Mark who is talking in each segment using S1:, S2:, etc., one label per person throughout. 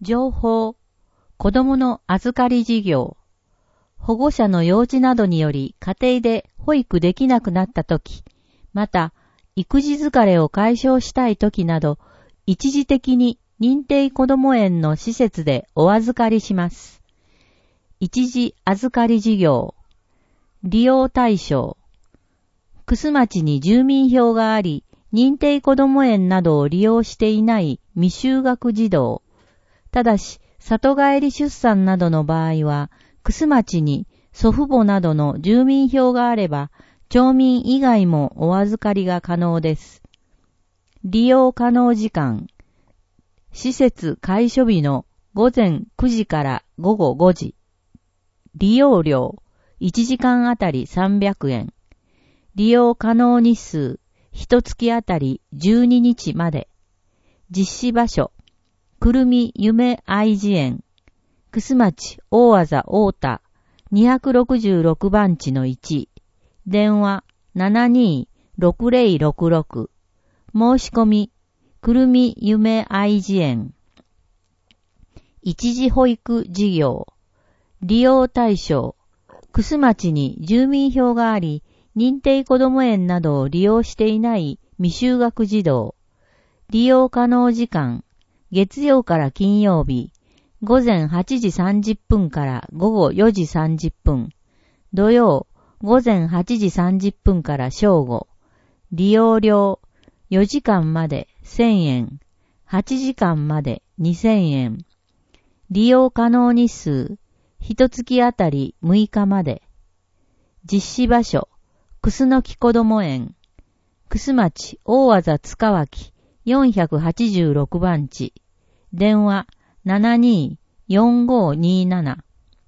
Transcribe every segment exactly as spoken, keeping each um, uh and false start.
S1: 情報、子供の預かり事業、保護者の用事などにより家庭で保育できなくなったとき、また育児疲れを解消したいときなど、一時的に認定こども園の施設でお預かりします。一時預かり事業、利用対象、楠町に住民票があり、認定こども園などを利用していない未就学児童。ただし、里帰り出産などの場合は、楠町に祖父母などの住民票があれば、町民以外もお預かりが可能です。利用可能時間。施設開所日の午前くじから午後ごじ。利用料。いちじかんあたりさんびゃくえん。利用可能日数。ひとつきあたりじゅうににちまで。実施場所。くるみ夢愛知園。楠町大字大田にろくろくばんちのいち。電話 ななにーろくぜろろくろく。申し込み。くるみ夢愛知園。一時保育事業。利用対象。楠町に住民票があり、認定こども園などを利用していない未就学児童。利用可能時間。月曜から金曜日。午前はちじさんじゅっぷんから午後よじさんじゅっぷん。土曜、午前はちじさんじゅっぷんから正午。利用料。よじかんまでせんえん。はちじかんまでにせんえん。利用可能日数。ひとつきあたりむいかまで。実施場所。楠木こども園。楠町大字塚脇よんひゃくはちじゅうろくばんち。電話 ななにーよんごにーなな。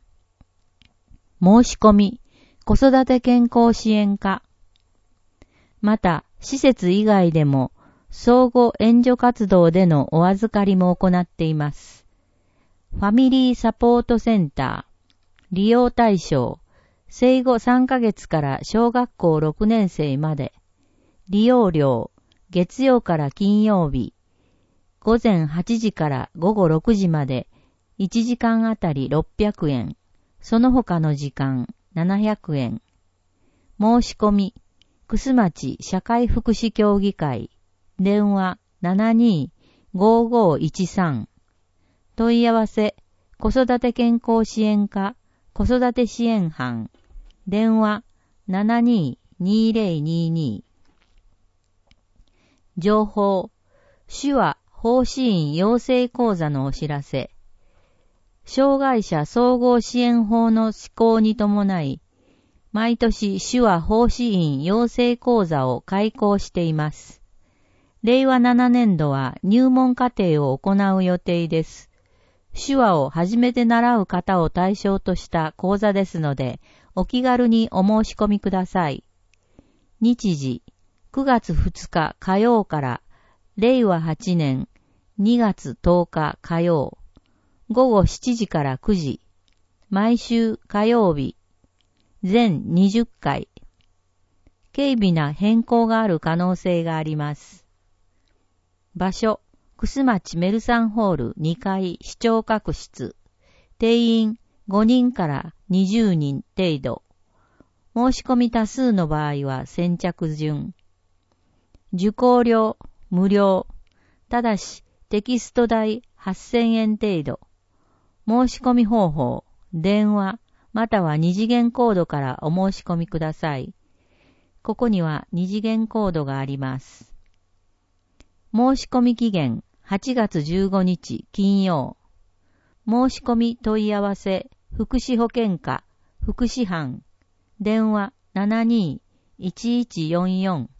S1: 申し込み。子育て健康支援課。また、施設以外でも、相互援助活動でのお預かりも行っています。ファミリーサポートセンター。利用対象。生後さんかげつから小学校ろくねんせいまで。利用料。月曜から金曜日。午前はちじから午後ろくじまで。いちじかんあたりろっぴゃくえん。その他の時間ななひゃくえん。申し込み。楠町社会福祉協議会。電話 ななにーごーごーいちさん。問い合わせ。子育て健康支援課子育て支援班。電話 ななにーにーぜろにーにー。情報。手話奉仕員養成講座のお知らせ。障害者総合支援法の施行に伴い、毎年手話奉仕員養成講座を開講しています。れいわななねんどは入門課程を行う予定です。手話を初めて習う方を対象とした講座ですので、お気軽にお申し込みください。日時、くがつふつか火曜かられいわはちねんにがつとおか火曜、ごごしちじからくじ、毎週火曜日、全にじゅっかい。軽微な変更がある可能性があります。場所、楠町メルサンホールにかい視聴覚室。定員ごにんからにじゅうにん程度。申し込み多数の場合は先着順。受講料無料。ただしテキスト代はっせんえん程度。申し込み方法、電話または二次元コードからお申し込みください。ここには二次元コードがあります。申し込み期限はちがつじゅうごにち金曜。申し込み問い合わせ福祉保健課福祉班。電話 ななにーいちいちよんよん。